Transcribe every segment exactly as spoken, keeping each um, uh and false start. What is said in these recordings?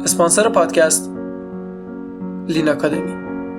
اسپانسر پادکست لین آکادمی.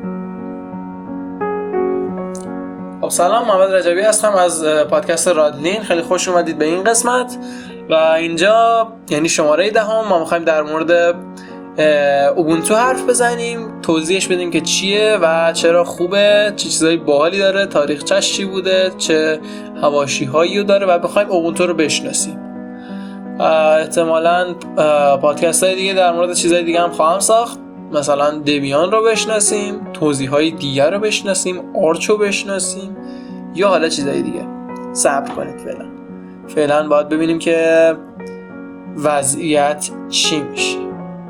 خب سلام، محمد رجبی هستم از پادکست رادلین. خیلی خوش اومدید به این قسمت و اینجا یعنی شماره دهم. ما میخوایم در مورد اوبونتو حرف بزنیم، توضیحش بدیم که چیه و چرا خوبه، چه چیزایی باحالی داره، تاریخچش چی بوده، چه حواشی‌هایی داره و بخوایم اوبونتو رو بشناسیم. احتمالاً پادکست‌های دیگه در مورد چیزای دیگه هم خواهم ساخت، مثلا دبیان رو بشناسیم، توضیح‌های دیگر رو بشناسیم، آرچ رو بشناسیم یا حالا چیزای دیگه. صبر کنید فعلا. فعلا باید ببینیم که وضعیت چی میشه.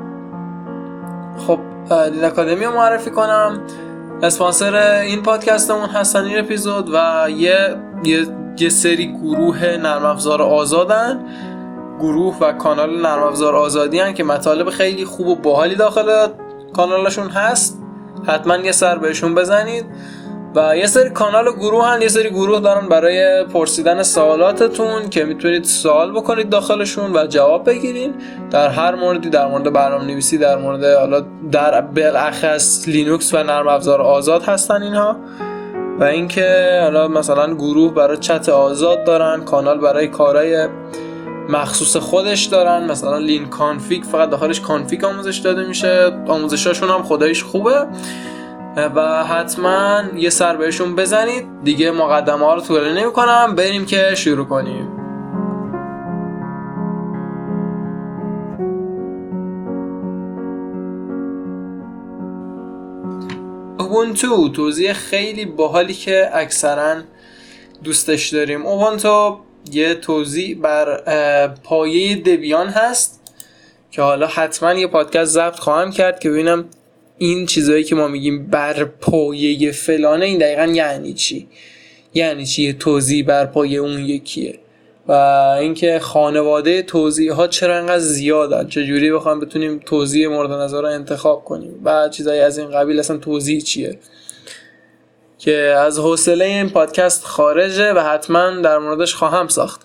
خب لین آکادمی رو معرفی کنم. اسپانسر این پادکستمون هستن این اپیزود و یه یه, یه سری گروه نرم افزار آزادن، گروه و کانال نرم افزار آزادی هن که مطالب خیلی خوب و باحالی داخل کانالشون هست. حتما یه سر بهشون بزنید. و یه سری کانال و گروه هن، یه سری گروه دارن برای پرسیدن سوالاتتون که میتونید سوال بکنید داخلشون و جواب بگیرین در هر موردی، در مورد برنامه‌نویسی، در مورد حالا در بالاخص لینوکس و نرم افزار آزاد هستن اینها. و اینکه حالا مثلا گروه برای چت آزاد دارن، کانال برای کارهای مخصوص خودش دارن، مثلا لین کانفیگ فقط داخلش کانفیگ آموزش داده میشه. آموزشاشون هم خداییش خوبه و حتما یه سر بهشون بزنید. دیگه مقدمه ها رو طولانی نمی کنم، بریم که شروع کنیم. اوبونتو توضیح خیلی باحالی که اکثرا دوستش داریم. اوبونتو یه توضیح بر پایه دبیان هست که حالا حتما یه پادکست ضبط خواهم کرد که ببینم این چیزایی که ما میگیم بر پایه فلانه این دقیقا یعنی چی، یعنی چی یه توضیح بر پایه اون یکیه و اینکه خانواده توضیح ها چرا انقدر زیادن، چجوری بخوام بتونیم توضیح مورد نظر رو انتخاب کنیم و چیزایی از این قبیل. اصلا توضیح چیه که از حوصله این پادکست خارجه و حتما در موردش خواهم ساخت.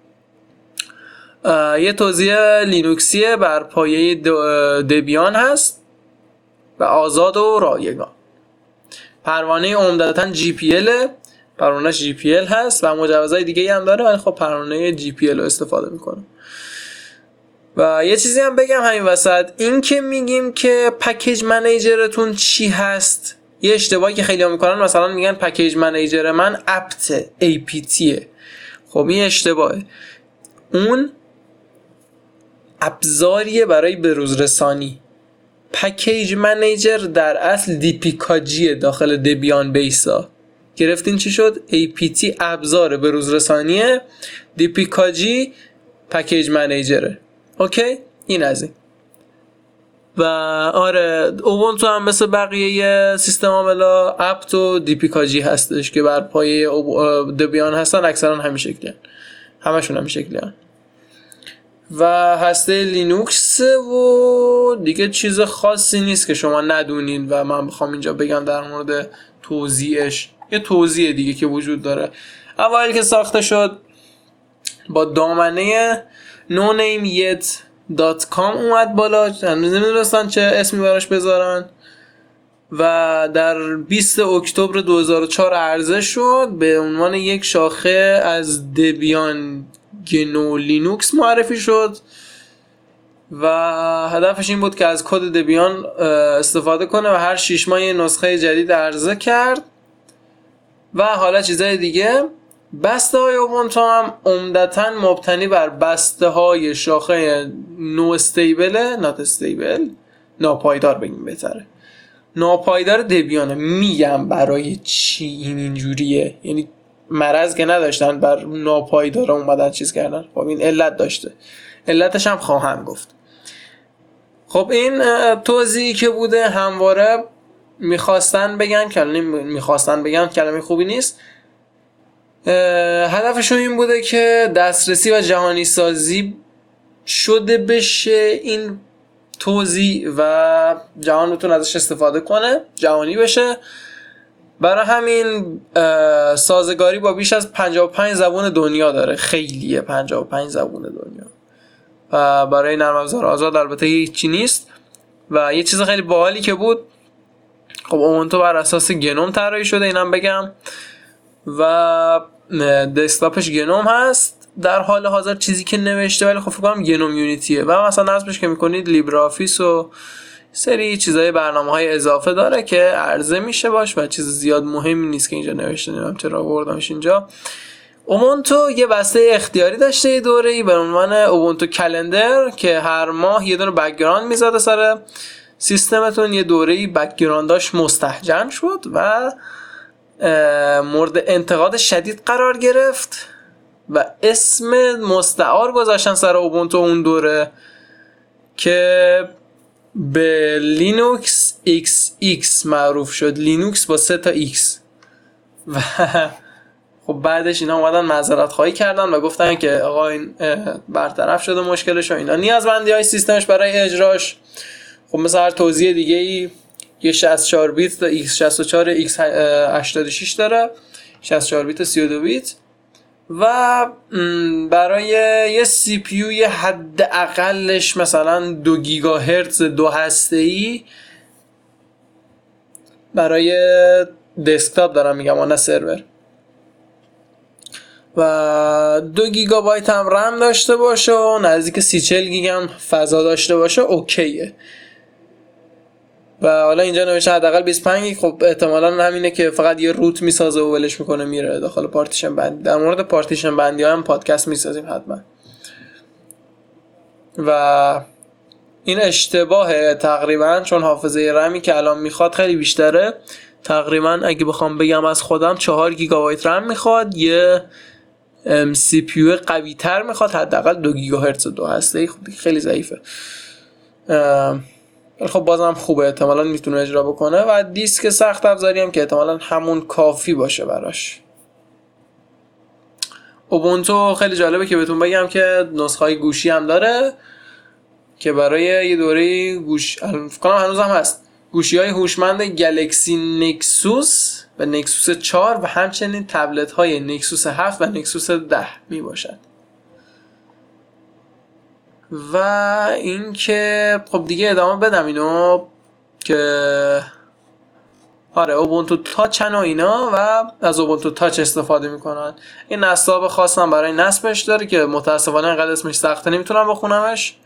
یه توضیح لینوکسیه بر پایه دبیان هست و آزاد و رایگان. پروانه عمدتاً جی پی ال، پروانه‌اش جی پی ال هست و مجوزهای دیگه هم داره ولی خب پروانه جی پی ال رو استفاده میکنه. و یه چیزی هم بگم همین وسط، این که میگیم که پکیج منیجرتون چی هست، یه اشتباهی که خیلی ها میکنن، مثلا میگن پکیج منیجر من اپت ای پی تیه. خب این اشتباهه. اون ابزاریه برای بروز رسانی. پکیج منیجر در اصل دی پی کاجیه داخل دبیان بیسا. گرفتین چی شد؟ ای پی تی ابزار بروز رسانیه، دی پی کاجی پکیج منیجره. اوکی؟ این از این. و آره اوبونتو هم مثل بقیه سیستم عاملا اپت و دی پی کاجی هستش که بر پایه دبیان هستن. اکثرا همین شکلی هن. همشون همین شکلی هن. و هسته لینوکس و دیگه چیز خاصی نیست که شما ندونین و من بخوام اینجا بگم در مورد توضیحش. یه توضیح دیگه که وجود داره. اوایل که ساخته شد با دامنه نو نیم یت دات کام اومد بالا، هنوز نمیدونستن چه اسمی براش بذارن و در بیست اکتبر دو هزار و چهار عرضه شد به عنوان یک شاخه از دبیان گنو لینوکس معرفی شد و هدفش این بود که از کد دبیان استفاده کنه و هر شش ماه یه نسخه جدید عرضه کرد و حالا چیزای دیگه. بسته های اوبونتو هم عمدتاً مبتنی بر بسته های شاخه نو استیبل، نات استیبل، ناپایدار بگیم بهتره، ناپایدار دبیانه. میگم برای چی این اینجوریه، یعنی مرض که نداشتن بر ناپایدار اومدن چیز کردن. خب این علت داشته، علتش هم خواهم گفت. خب این توضیحی که بوده همواره میخواستن بگن، کلمه میخواستن بگن کلمه خوبی نیست، هدفشون این بوده که دسترسی و جهانی سازی شده بشه این توضیح و جهان بتون ازش استفاده کنه، جهانی بشه. برای همین سازگاری با بیش از پنجاه و پنج زبان دنیا داره. خیلیه پنجاه و پنج زبان دنیا و برای نرم افزار آزاد البته هیچی نیست. و یه چیز خیلی باحالی که بود، خب اوبونتو بر اساس گنوم طراحی شده، اینم بگم، و دسکتاپش گنوم هست در حال حاضر چیزی که نوشته، ولی خب فکر کنم گنوم یونیتیه و مثلا نصبش که میکنید لیبر آفیس و سری چیزای برنامه‌های اضافه داره که عرضه میشه باش و چیز زیاد مهمی نیست که اینجا نوشته، نمیدونم چرا آوردمش اینجا. اوبونتو یه بسته اختیاری داشته یه دوره‌ای به عنوان اوبونتو کلندر که هر ماه یه دونه بک‌گراند میذاره سر سیستمتون، یه دوره‌ای بک‌گرانداش مستحجم شد و مورد انتقاد شدید قرار گرفت و اسم مستعار گذاشتن سر اوبونتو اون دوره که به لینوکس ایکس ایکس معروف شد، لینوکس با سه تا ایکس. و خب بعدش اینا اومدن معذرت خواهی کردن و گفتن که آقا این برطرف شده مشکلش و اینا، نیازمندی های سیستمش برای اجراش خب مثل هر توزیع دیگه ای یه شصت و چهار بیت تا ایکس شصت و چهار ایکس هشتاد و شش داره، شصت و چهار بیت تا سی و دو بیت، و برای یه سی پی یو یه حد اقلش مثلا دو گیگاهرتز دو هسته‌ای برای دسکتاپ دارم میگم نه سرور، و دو گیگابایت هم رم داشته باشه و نزدیک سی چهل گیگ هم فضا داشته باشه اوکیه. و حالا اینجا نوشته حداقل بیست و پنج گیگ، خب احتمالاً همینه که فقط یه روت میسازه و ولش میکنه میره داخل پارتیشن بندی. در مورد پارتیشن بندی ها هم پادکست میسازیم حتما. و این اشتباهه تقریبا، چون حافظه رمی که الان میخواد خیلی بیشتره، تقریبا اگه بخوام بگم از خودم چهار گیگابایت رم میخواد، یه سی پی یو قوی تر میخواد، حداقل دو گیگاهرتز دو هسته، خب خیلی ضعیفه، خب بازم خوبه، احتمالاً میتونه اجرا بکنه. و دیسک سخت افزاری هم که احتمالاً همون کافی باشه براش. اوبونتو خیلی جالبه که بهتون بگم که نسخه‌های گوشی هم داره که برای یه دوره گوش فکر کنم هنوز هم هست، گوشی‌های هوشمند گلکسی نکسوس و نکسوس چهار و همچنین تبلت‌های نکسوس هفت و نکسوس ده می باشد. و این که خب دیگه ادامه بدم اینو که آره اوبونتو تاچن و اینا و از اوبونتو تاچ استفاده میکنن. این نصاب خاصم برای نصبش داره که متاسفانه انقدر اسمش سخته نمیتونم بخونمش،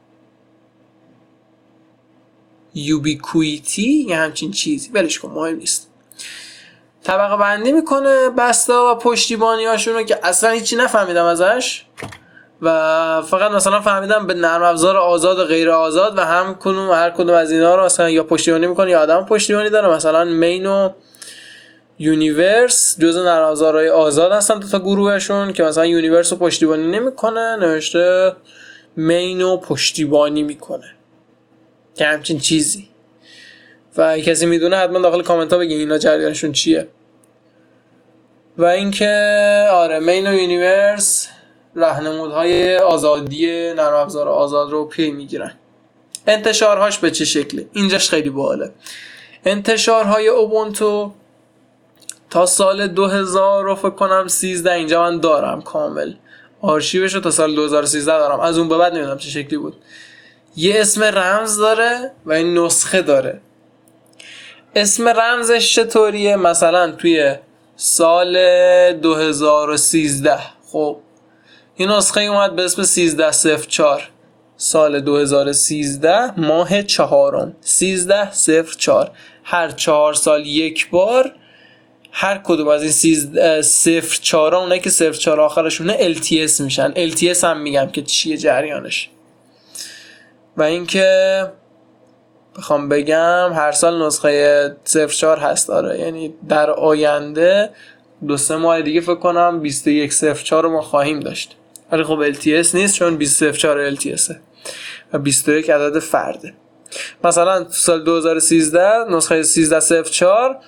یوبیکویتی یا همچین چیزی، ولش کن مهم نیست. طبقه بندی میکنه بسته و پشتیبانی هاشونو که اصلا هیچی نفهمیدم ازش و فقط مثلا فهمیدم به نرم افزار آزاد و غیر آزاد و هم کنون هر کدوم از اینا رو مثلا یا پشتیبانی میکنه یا آدم پشتیبانی داره. مثلا مین و یونیورس جزء نرم افزارهای آزاد هستن دو تا گروهشون که مثلا یونیورس رو پشتیبانی نمیکنه، نوشته مین رو پشتیبانی میکنه که همچین چیزی. و کسی میدونه حتما داخل کامنت ها بگین اینا جریانشون چیه. و اینکه آره مین و یونیورس راهنمودهای آزادی نرم افزار آزاد رو پی میگیرن. انتشارهاش به چه شکله؟ اینجاش خیلی باحاله. انتشارهای اوبونتو تا سال دو هزار رو فکر کنم سیزده اینجا من دارم کامل، آرشیوش رو تا سال دو هزار و سیزده دارم، از اون به بعد نمیدونم چه شکلی بود. یه اسم رمز داره و این نسخه داره. اسم رمزش چطوریه؟ مثلا توی سال دو هزار و سیزده خب این نسخه اومد به اسم سیزده صفر چهار، سال دو هزار و سیزده ماه چهارم سیزده صفر چهار، هر چهار سال یک بار هر کدوم از این سیزده صفر چهار ها اونایی که صفر چهار آخرشونه ال تی اس میشن. ال تی اس هم میگم که چیه جریانش. و اینکه بخوام بگم هر سال نسخه صفر چهار هست داره، یعنی در آینده دو سه ماه دیگه فکر کنم بیست و یک صفر چهار رو ما خواهیم داشت. ولی خب ال تی اس نیست چون بیست صفر چهار ال تی اس و بیست و یک عدد فرده. مثلا تو سال دو هزار و سیزده نسخه سیزده صفر چهار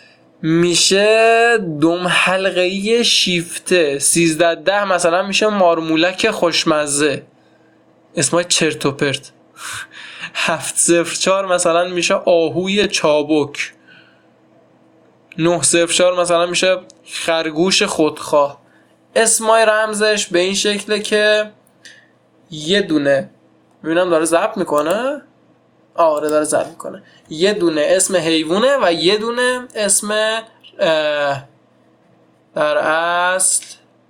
میشه دوم حلقه‌ای شیفته، سیزده ده مثلا میشه مارمولک خوشمزه، اسمای چرت و پرت. هفت صفر چهار مثلا میشه آهوی چابک، نه صفر چهار مثلا میشه خرگوش خودخواه. اسمای رمزش به این شکله که یه دونه، ببینم داره ضبط میکنه، آره داره ضبط میکنه. یه دونه اسم حیوانه و یه دونه اسم در اصل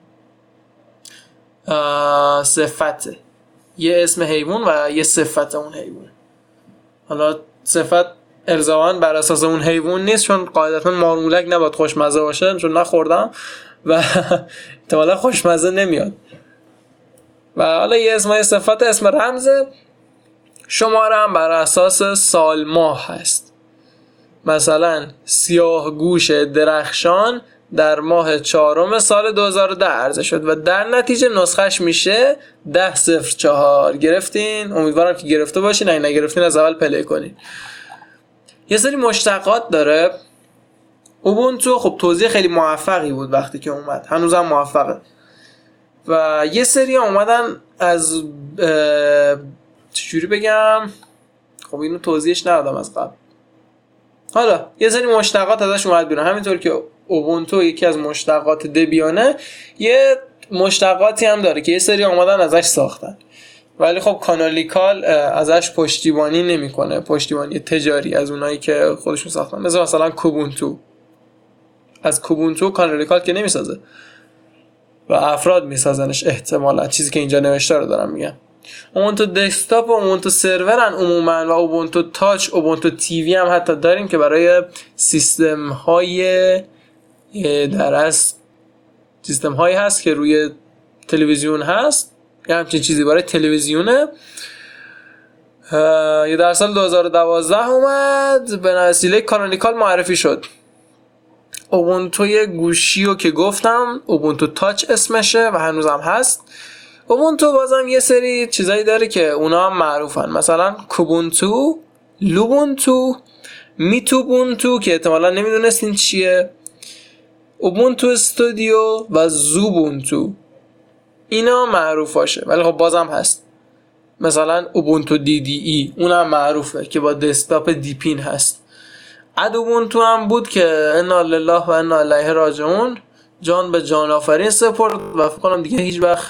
صفته. یه اسم حیوان و یه صفت اون حیوان. حالا صفت الزاما بر اساس اون حیوان نیست، چون قاعدتا مارمولک نباید خوشمزه باشه، چون نخوردم و احتمالا خوشمزه نمیاد. و حالا یه اسم، یه صفت، اسم رمزه. شماره هم بر اساس سال ماه هست. مثلا سیاه گوش درخشان در ماه چهارم سال دو هزار و ده عرضه شد و در نتیجه نسخش میشه ده صفر چهار. گرفتین؟ امیدوارم که گرفته باشین. اگه نگرفتین از اول پلی کنین. یه سری مشتقات داره اوبونتو. خب توضیح خیلی موفقی بود وقتی که اومد، هنوزم موفقه. و یه سری اومدن از چجوری بگم، خب اینو توضیحش ندادم از قبل. حالا یه سری مشتقات ازش اومد بیرون. همینطور که اوبونتو یکی از مشتقات دبیانه، یه مشتقاتی هم داره که یه سری اومدن ازش ساختن، ولی خب کانالیکال ازش پشتیبانی نمیکنه، پشتیبانی تجاری از اونایی که خودشون ساختن. مثلا مثلا کوبونتو، از کوبونتو کانالیکال که نمیسازه و افراد میسازنش احتمالا، چیزی که اینجا نوشته رو دارم میگم. اوبونتو دسکتاپ و اوبونتو سرورن عموما، و اوبونتو تاچ، اوبونتو تیوی هم حتی داریم که برای سیستم های در اصل سیستم هایی هست که روی تلویزیون هست، یه همچین چیزی برای تلویزیونه. یه در سال دو هزار و دوازده اومد، به وسیله کانالیکال معرفی شد. اوبونتوی گوشی رو که گفتم اوبونتو تاچ اسمشه و هنوزم هست. اوبونتو بازم یه سری چیزایی داره که اونا هم معروفن، مثلا کوبونتو، لوبونتو، میتوبونتو که احتمالا نمیدونستین چیه، اوبونتو استودیو و زوبونتو. اینا معروفاشه ولی خب بازم هست. مثلا اوبونتو دی دی ای اونم معروفه که با دسکتاپ دیپین هست. ادوبونتو هم بود که انا لله و انا الیه راجعون، جان به جان آفرین سپرد و فکر کنم دیگه هیچ وقت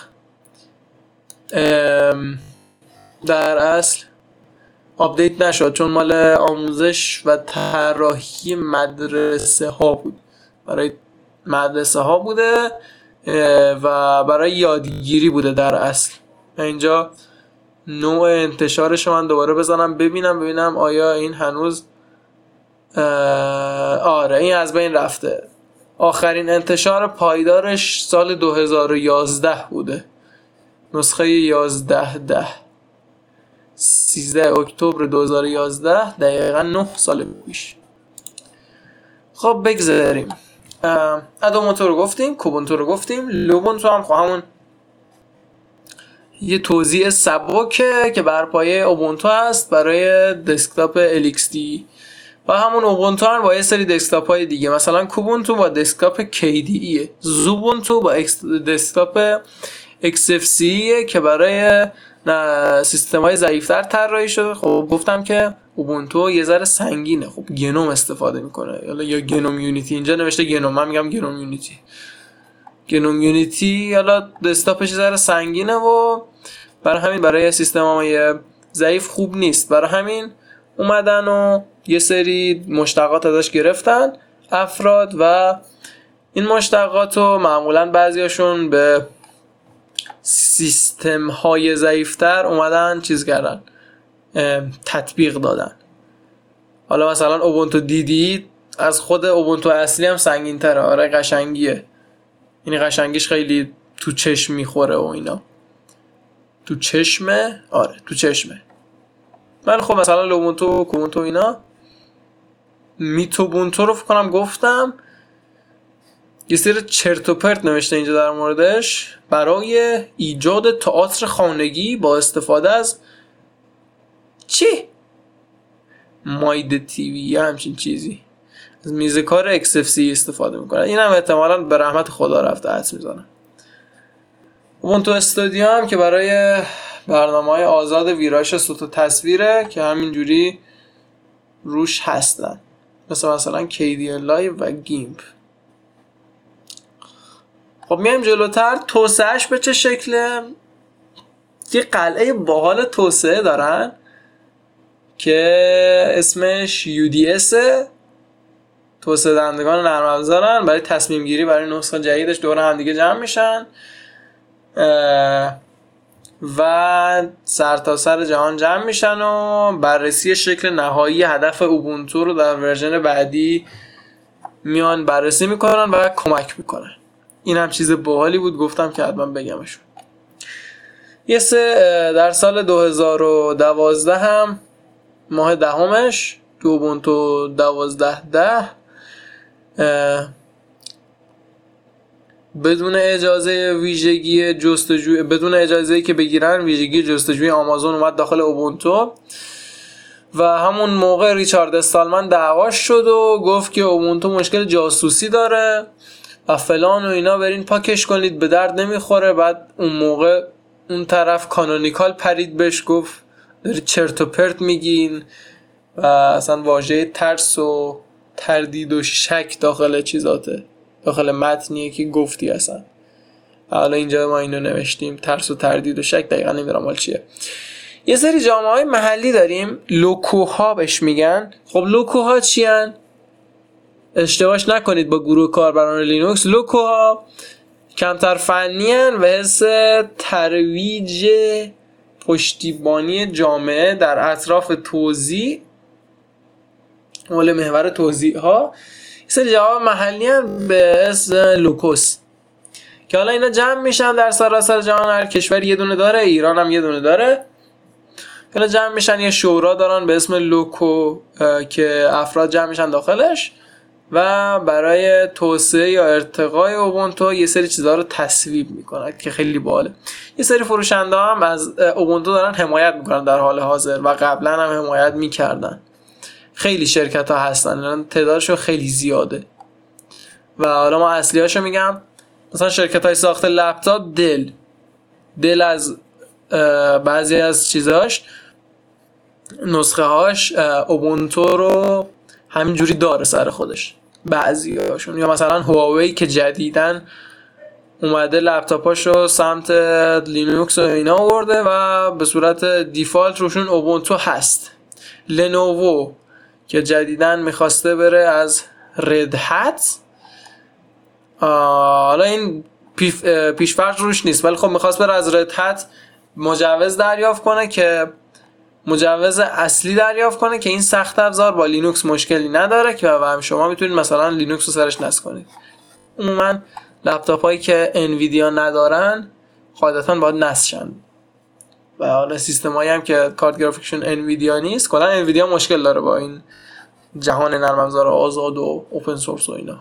در اصل آپدیت نشد، چون مال آموزش و طراحی مدرسه ها بود، برای مدرسه ها بوده و برای یادگیری بوده در اصل. اینجا نوع انتشارش من دوباره بزنم ببینم ببینم آیا این هنوز آره این از بین رفته. آخرین انتشار پایدارش سال دو هزار و یازده بوده، نسخه یازده ده سیزده اکتبر دو هزار و یازده، دقیقا نه سال پیش. خب بگذاریم. ادوبونتو رو گفتیم، کوبونتو رو گفتیم، لوبونتو هم همون یه توزیع سبکه که بر پایه اوبونتو هست برای دسکتاپ ال ایکس دی و همون اوبونتو هم با یه سری دسکتاپ های دیگه، مثلا کوبونتو با دسکتاپ کی دی ایه، زوبونتو با دسکتاپ ایکس اف سی که برای سیستم های ضعیفتر طراحی شده. خب گفتم که اوبونتو یه ذره سنگینه، خب گنوم استفاده میکنه یا یا گنوم یونیتی، اینجا نوشته گنوم، من میگم گنوم یونیتی. گنوم یونیتی حالا دسکتاپش یه ذره سنگینه و برای همین برای سیستم های ضعیف خوب نیست، برای همین اومدن و یه سری مشتقات ازش گرفتن افراد و این مشتقات رو معمولا بعضیاشون به سیستم های ضعیفتر اومدن چیز کردن، تطبیق دادن. حالا مثلا اوبونتو دی دی از خود اوبونتو اصلی هم سنگین تره. آره قشنگیه، یعنی قشنگیش خیلی تو چشم میخوره و اینا. تو چشمه؟ آره تو چشمه. من خب مثلا لوبونتو، کوبونتو اینا. میتوبونتو رو فکر کنم گفتم، یه سری چرت و پرت نوشته اینجا در موردش. برای ایجاد تئاتر خانگی با استفاده از چی؟ ماید تیوی یا همچین چیزی، از میز کار ایکس اف سی استفاده میکنه. این هم احتمالاً به رحمت خدا رفته، حدس میزنم. اوبونتو استودیو هم که برای برنامه‌های آزاد ویرایش صوت و تصویره که همینجوری روش هستن، مثل مثلا کی دی ال لایو و گیمپ. خب میایم جلوتر. توسعهش به چه شکله؟ یه قلعه باحال توسعه دارن که اسمش یو دی اس، توسعه دهندگان نرم افزارن، برای تصمیم گیری برای نسخه جدیدش دور هم دیگه جمع میشن و سر تا سر جهان جمع میشن و بررسی شکل نهایی هدف اوبونتو رو در ورژن بعدی میان بررسی میکنن و کمک میکنن. این هم چیز باحالی بود، گفتم که حتما بگمشون. یه سه در سال دو هزار و دوازده هم ماه دهمش تو اوبونتو دوازده ده بدون اجازه ویژگی جستجوی بدون اجازه‌ای که بگیرن ویژگی جستجوی آمازون اومد داخل اوبونتو و همون موقع ریچارد استالمن دعواش شد و گفت که اوبونتو مشکل جاسوسی داره و فلان و اینا، برین پاکش کنید، به درد نمیخوره. بعد اون موقع اون طرف کانونیکال پرید بهش گفت داری چرت و پرت میگین و اصلا واژه ترس و تردید و شک داخل چیزاته، داخل متنیه که گفتی اصلا. حالا اینجا ما اینو نوشتیم ترس و تردید و شک، دقیقا نمیدونم حال چیه. یه سری جامعه‌های محلی داریم لوکوها بهش میگن. خب لوکوها چی هن؟ اشتباهش نکنید با گروه کاربران لینوکس. لوکوها کمتر فنی هن و حس ترویج پشتیبانی جامعه در اطراف توزیع حول محور توزیع ها یه سری جواب محلی هم به اسم لوکوس که حالا اینا جمع میشن در سراسر جهان. هر کشور یه دونه داره، ایران هم یه دونه داره. حالا جمع میشن یه شورا دارن به اسم لوکو که افراد جمع میشن داخلش و برای توسعه یا ارتقای اوبونتو یه سری چیزها رو تصویب میکنن که خیلی باحاله. یه سری فروشنده هم از اوبونتو دارن حمایت میکنن در حال حاضر و قبلا هم حمایت میکردن. خیلی شرکت ها هستن، تعدادشون خیلی زیاده و حالا ما اصلی هاشو میگم. مثلا شرکت های ساخت لپتاپ، دل دل از بعضی از چیزاش، نسخه هاش اوبونتو رو همینجوری داره سر خودش بعضی هاشون. یا مثلا هواوی که جدیدن اومده لپتاپاشو سمت لینوکس و اینا آورده و به صورت دیفالت روشون اوبونتو هست. لنوو که جدیدن میخواسته بره از رد هت، حالا این پیشفرض روش نیست ولی خب میخواست بره از رد هت مجوز دریافت کنه که مجوز اصلی دریافت کنه که این سخت افزار با لینوکس مشکلی نداره که و هم شما میتونید مثلا لینوکس رو سرش نصب کنید. عموما لپتاپ هایی که انویدیا ندارن قاعدتا باید نصب شن و حالا سیستم هایی هم که کارت گرافیکشون انویدیا نیست، کلا انویدیا مشکل داره با این جهان نرم افزار آزاد و اوپن سورس و اینا.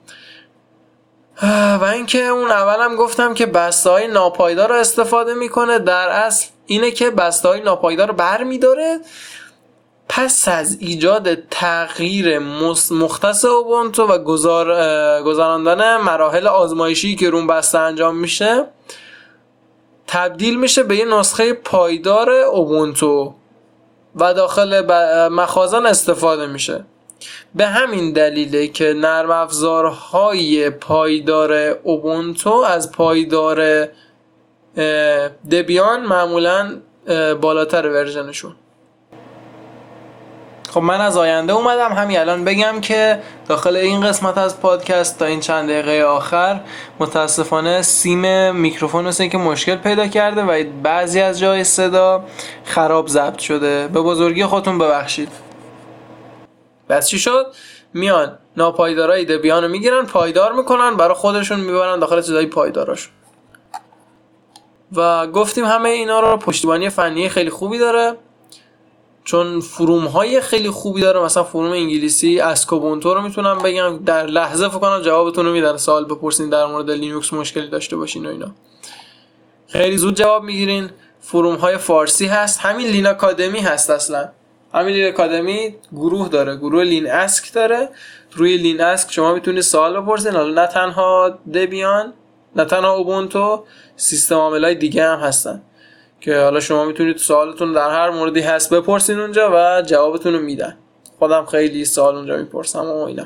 و اینکه اون اولم گفتم که بسته‌های ناپایدار رو استفاده میکنه، در اصل اینه که بسته‌های ناپایدار رو برمی‌داره پس از ایجاد تغییر مختص اوبونتو و گذار گذراندن مراحل آزمایشی که روی بسته انجام میشه تبدیل میشه به یه نسخه پایدار اوبونتو و داخل مخازن استفاده میشه. به همین دلیله که نرم افزارهای پایدار اوبونتو از پایدار دبیان معمولاً بالاتر ورژنشون. خب من از آینده اومدم همین الان بگم که داخل این قسمت از پادکست تا این چند دقیقه آخر متاسفانه سیم میکروفون هست که مشکل پیدا کرده و بعضی از جای صدا خراب ضبط شده. به بزرگی خودتون ببخشید. بس چی شد؟ میان ناپایدارای دبیان رو میگیرن، پایدار میکنن، برای خودشون میبرن داخل چیزای پایداراشون. و گفتیم همه اینا رو پشتیبانی فنی خیلی خوبی داره، چون فروم های خیلی خوبی داره. مثلا فروم انگلیسی اسکوبونتو رو میتونم بگم در لحظه فکر کنم جوابتون رو میدن. سوال بپرسین در مورد لینوکس مشکلی داشته باشین و اینا خیلی زود جواب میگیرین. فروم های فارسی هست، همین لین اکادمی هست. اصلا همین لین اکادمی گروه داره، گروه لین اسک داره. روی لین اسک شما میتونید سوال بپرسین. حالا نه تنها دبیان، نه تنها اوبونتو، سیستم عاملای دیگه هم هستن که حالا شما میتونید سوالتون در هر موردی هست بپرسین اونجا و جوابتون رو میدن. خودم خیلی سوال اونجا میپرسم و اینا.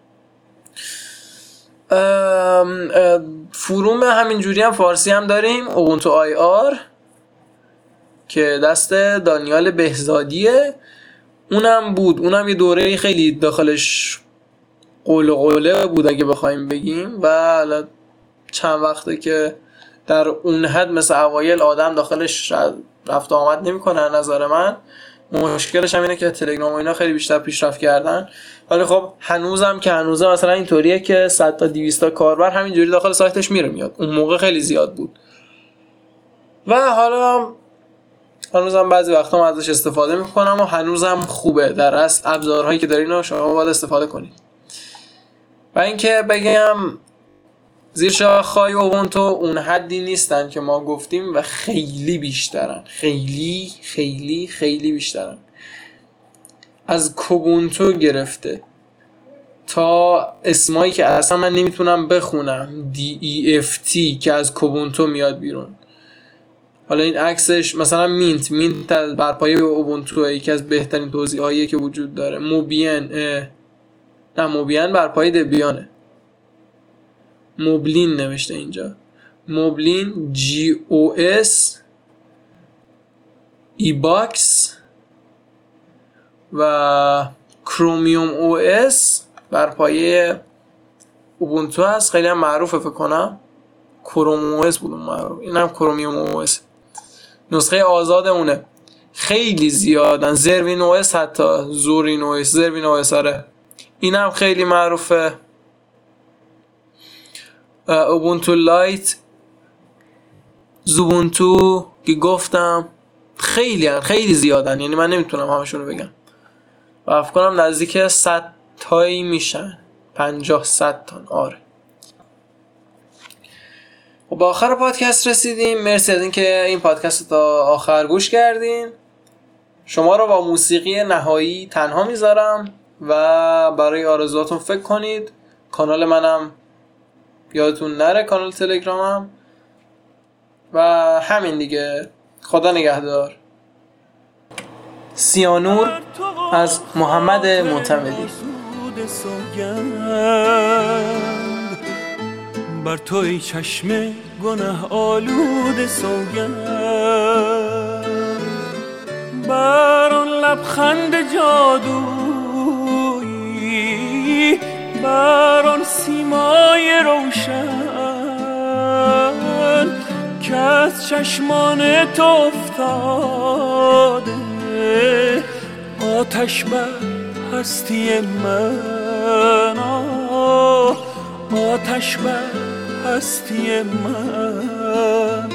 فروم همینجوری هم فارسی هم داریم، اوبونتو آی آر که دست دانیال بهزادیه اونم بود، اونم یه دوره خیلی داخلش قول قوله بود اگه بخوایم بگیم، و حالا چند وقته که در اون حد مثل اوایل آدم داخلش رفت آمد نمیکنه. نظر من مشکلش هم اینه که تلگرام و اینا خیلی بیشتر پیشرفت کردن، ولی خب هنوزم که هنوزه مثلا اینطوریه که صد تا دویست تا کاربر همینجوری داخل سایتش میره میاد. اون موقع خیلی زیاد بود و حالا هنوزم بعضی وقتا من ازش استفاده میکنم و هنوزم خوبه. در اصل ابزارهایی که دارین رو شما باید استفاده کنید. و اینکه بگم زیر شاخه‌های اوبونتو اون حدی نیستن که ما گفتیم و خیلی بیشترن، خیلی خیلی خیلی بیشترن. از کوبونتو گرفته تا اسمایی که اصلا من نمیتونم بخونم، دی ای اف تی که از کوبونتو میاد بیرون. حالا این عکسش مثلا مینت مینت بر پایه اوبونتو، یکی از بهترین توزیع‌هایی که وجود داره. موبین نه موبین بر پایه دبیانه. موبلین نوشته اینجا، موبلین، جی او اس، ای باکس و کرومیوم او اس بر پایه اوبونتو هست. خیلی هم معروفه فکر کنم، کروم او اس بود معروف، اینم کرومیوم او اس. نسخه آزاد اونه. خیلی زیادن. زروین او اس، حتی زورین او اس، زروین او اس آره اینم خیلی معروفه. اوبونتو لایت، زوبونتو که گفتم، خیلی هن. خیلی زیادن، یعنی من نمیتونم همشون رو بگم و فکر کنم نزدیک صد تایی میشن، پنجاه صد تا. آره و با آخر پادکست رسیدیم. مرسی از اینکه این پادکست رو تا آخر گوش کردین. شما رو با موسیقی نهایی تنها میذارم و برای آرزوهاتون فکر کنید. کانال منم یادتون نره، کانال تلگرامم، و همین دیگه. خدا نگهدار. سیانور از محمد معتمدی. بر توی چشم گناه آلود سوگند، بر آن لبخند جادویی، بر آن سیمای روشن که از چشمان تو افتاده، آتش بر هستی من، آتش بر هستی من.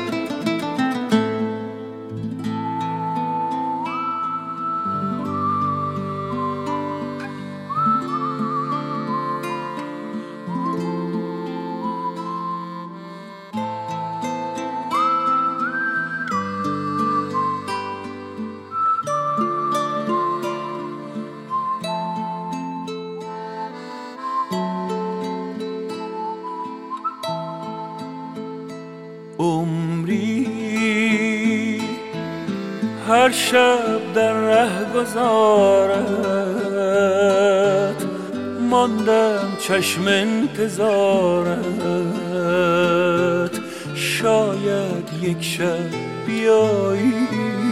عمری هر شب در ره گذارت، ماندم چشم انتظارت، شاید یک شب بیایی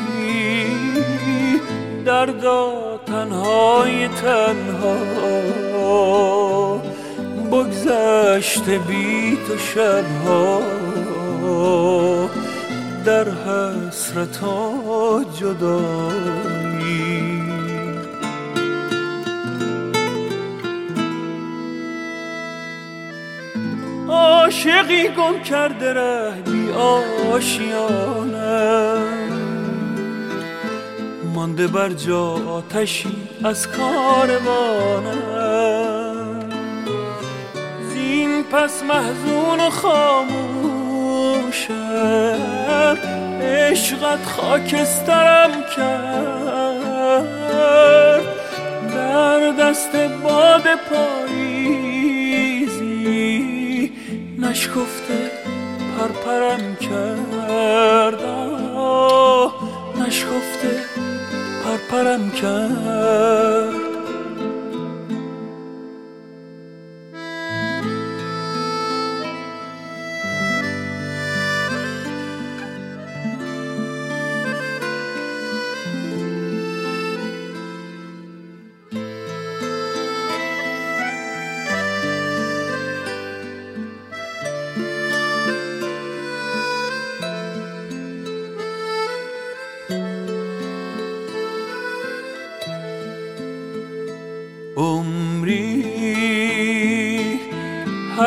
دردا تنهای تنها، بگذشته بی تو شبها در حسرت و جدایی. عاشقی گم کرده ره بی آشیانم، مانده بر جا آتشی از کاروانم، زین پس محزون و خاموشم، عشقت خاکسترم کرد، در دست باد پاییزی نشکفته پرپرم کرد، نشکفته پرپرم کرد.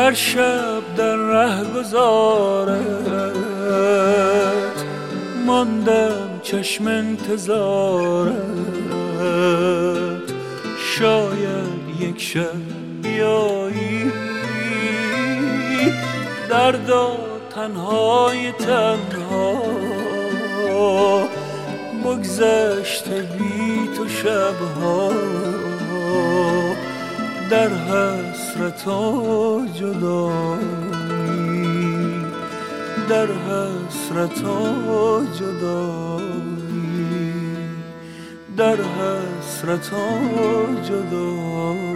در شب در ره گذارت ماندم چشم انتظارت، شاید یک شب بیایی دردا تنهای تنها بگذشته بی تو شبها در حسرت و جدایی، در حسرت و جدایی، در حسرت و جدایی.